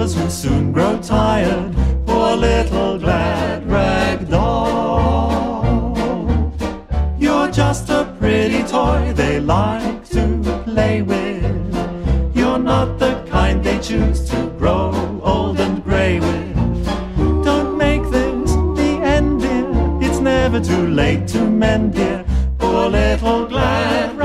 lovers who soon grow tired. Poor little glad rag doll. You're just a pretty toy they like to play with. You're not the kind they choose to grow old and grey with. Don't make this the end, dear. It's never too late to mend, dear. Poor little glad